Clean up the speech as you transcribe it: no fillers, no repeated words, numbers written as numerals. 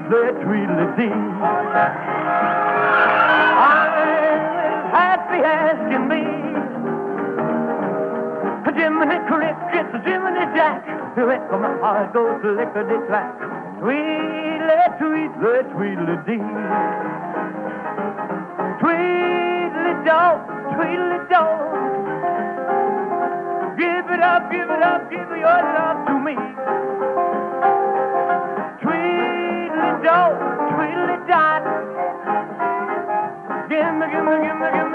Tweedledee, Tweedledee. I'm happy asking me. Jiminy Cricket, Jiminy Jack, where my heart goes lickety-clack. Tweedledee, Tweedledee, Tweedledee. Tweedledee-dog, Tweedledee-dog. Give it up, give it up, give your love to me. Tweedledee-dog, Tweedledee-dot. Give me, give me, give me, give me.